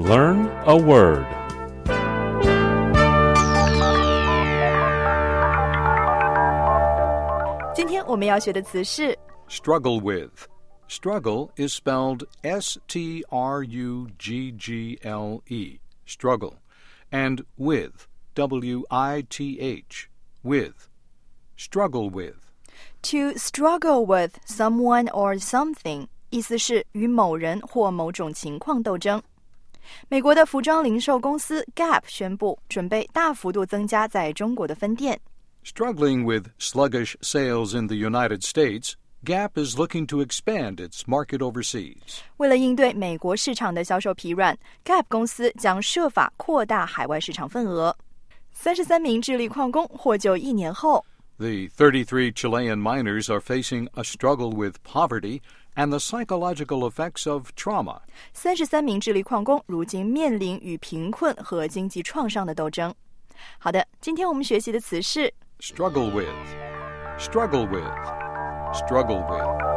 Learn a word. 今天我们要学的词是 struggle with. Struggle is spelled S-T-R-U-G-G-L-E, struggle, and with, W-I-T-H, with, struggle with. To struggle with someone or something 意思是与某人或某种情况斗争。美国的服装零售公司 Gap 宣布准备大幅度增加在中国的分店。 Struggling with sluggish sales in the United States, Gap is looking to expand its market overseas. 为了应对美国市场的销售疲软 ，Gap 公司将设法扩大海外市场份额。33名智利矿工获救1年后 The 33 Chilean miners are facing a struggle with poverty and the psychological effects of trauma. 33名智利矿工如今面临与贫困和经济创伤的斗争。好的，今天我们学习的词是 struggle with, struggle with, struggle with.